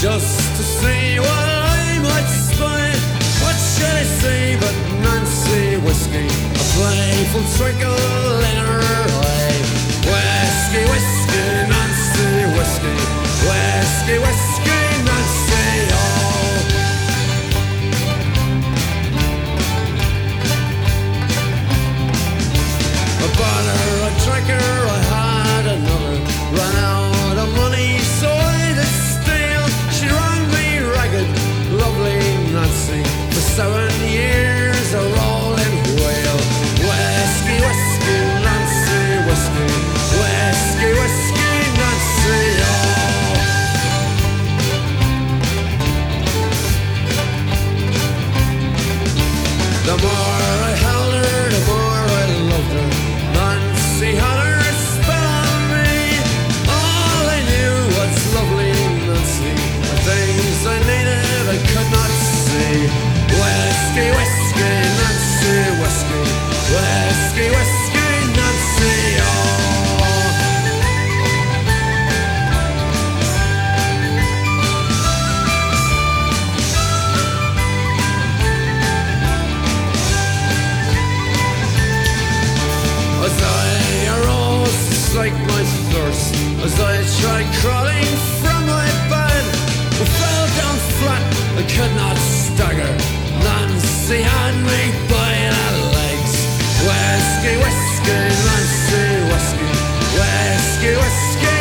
just to see what I might spy. What should I say but Nancy Whiskey, a playful twinkle in her eye. Whiskey, whiskey, Nancy Whiskey, whiskey, whiskey, Nancy, oh. I bought her a drinker, I had another, ran out of money, so I did steal. She ran me ragged, lovely Nancy, for 7 years a rolling whale. Whiskey, whiskey, Nancy, whiskey, whiskey, whiskey, Nancy, oh. The more I held her, the more I loved her. Nancy had her spell on me. All I knew was lovely Nancy, the things I needed I could not see. Whiskey, whiskey, Nancy, whiskey, whiskey, whiskey, Nancy, oh. As I arose to slake my thirst, as I tried crawling from my bed, I fell down flat, I could not stagger. Nancy had me by the legs. Whiskey, whiskey, Nancy, whiskey, whiskey, whiskey,